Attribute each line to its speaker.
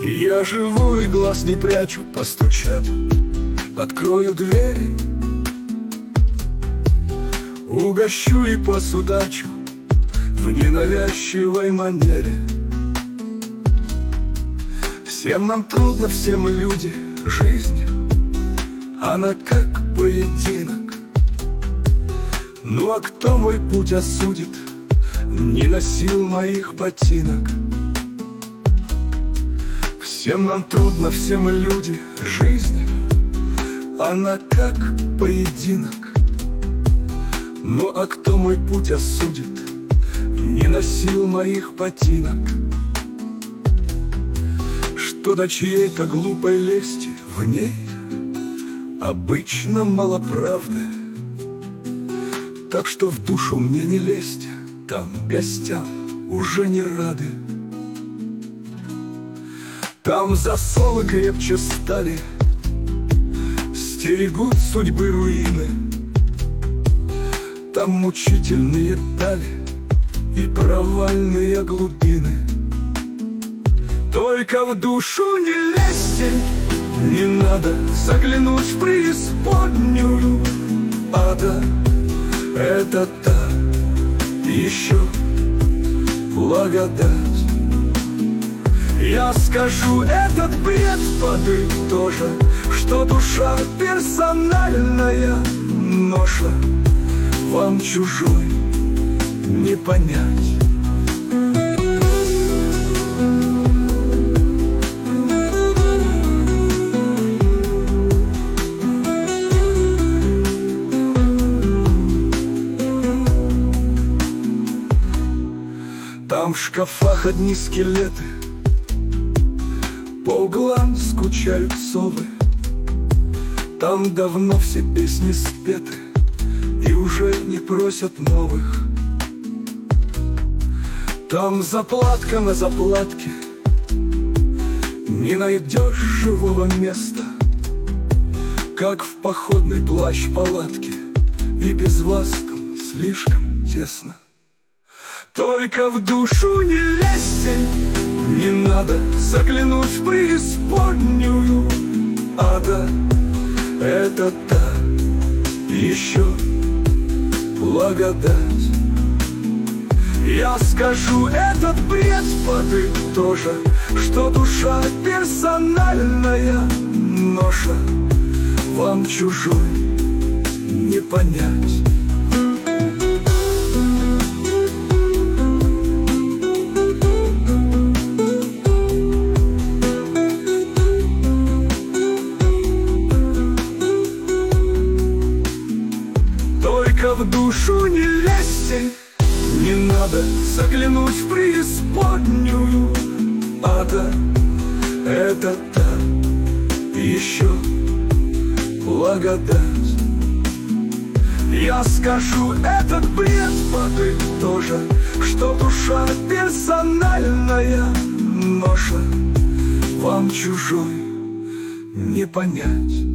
Speaker 1: Я живу и глаз не прячу, постучат, открою двери, угощу и посудачу в ненавязчивой манере. Всем нам трудно, все мы люди, жизнь, она как поединок. Ну а кто мой путь осудит, не носил моих ботинок. Всем нам трудно, все мы люди, жизнь, она как поединок. Ну а кто мой путь осудит, не носил моих ботинок. Что до чьей-то глупой лести, в ней обычно мало правды. Так что в душу мне не лезть, там гостям уже не рады. Там засовы крепче стали, стерегут судьбы руины. Там мучительные дали и провальные глубины. Только в душу не лезьте, не надо заглянуть в преисподнюю ада. Это та еще благодать. Я скажу этот бред подытожа, что душа персональная ноша, вам чужой не понять. Там в шкафах одни скелеты, по углам скучают совы. Там давно все песни спеты и уже не просят новых. Там заплатка на заплатке, не найдешь живого места, как в походной плащ-палатке, и без вас там слишком тесно. Только в душу не лезьте, не надо заглянуть в преисподнюю ада. Это та еще благодать. Я скажу этот бред подытожа, что душа персональная ноша, вам чужой не понять. Только в душу не лезьте, не надо заглянуть в преисподнюю ада. Это та еще благодать. Я скажу этот бред подытожа, что душа персональная ноша, вам чужой не понять.